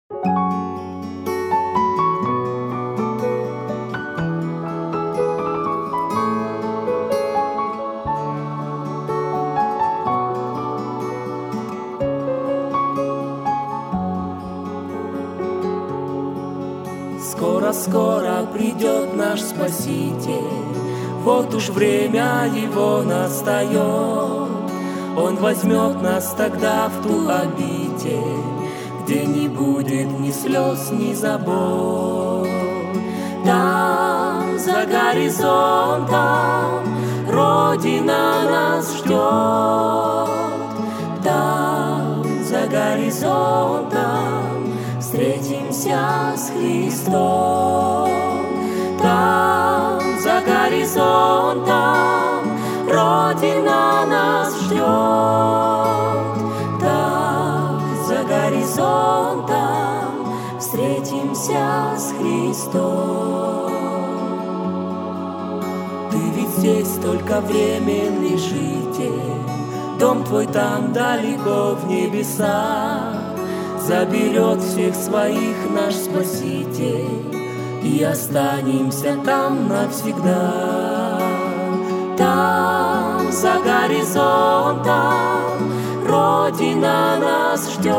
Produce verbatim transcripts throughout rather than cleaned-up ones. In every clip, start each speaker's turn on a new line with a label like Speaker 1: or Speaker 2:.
Speaker 1: Скоро-скоро придет наш Спаситель, вот уж время Его настает. Он возьмет нас тогда в ту обитель, где не будет ни слез, ни забот. Там, за горизонтом, Родина нас ждет. Там, за горизонтом, встретимся с Христом. Там, за горизонтом, Родина нас ждет. Там, за горизонтом, встретимся с Христом. Ты ведь здесь только временный житель, дом твой там далеко в небесах. Заберет всех своих наш Спаситель, и останемся там навсегда. Там, за горизонтом, Родина нас ждет.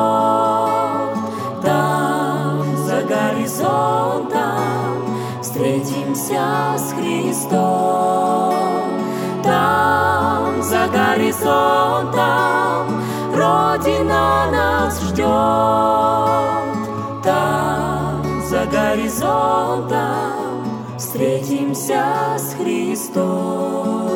Speaker 1: Там, за горизонтом, встретимся с Христом. Там, за горизонтом, Родина нас ждет. Там, за горизонтом, встретимся с Христом.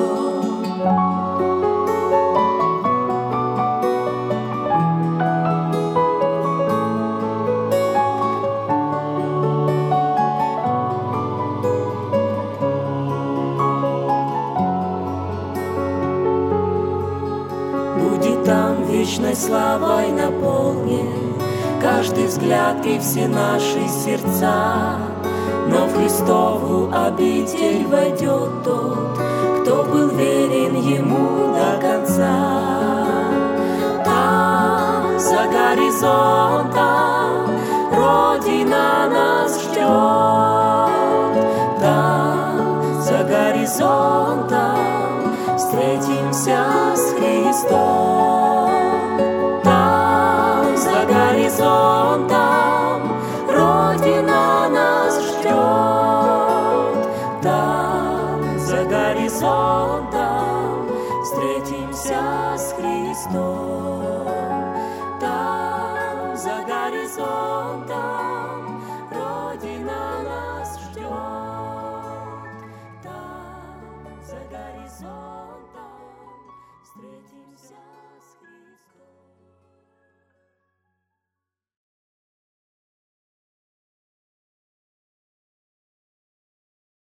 Speaker 1: Будет там вечной славой наполнен каждый взгляд и все наши сердца. Но в Христову обитель войдет тот, кто был верен Ему до конца. Там, за горизонтом, Родина нас ждет. Там, за горизонтом, встретимся с Христом. Там, за горизонтом, Родина нас ждет. Там, за горизонтом, встретимся с Христом. Там, за горизонтом,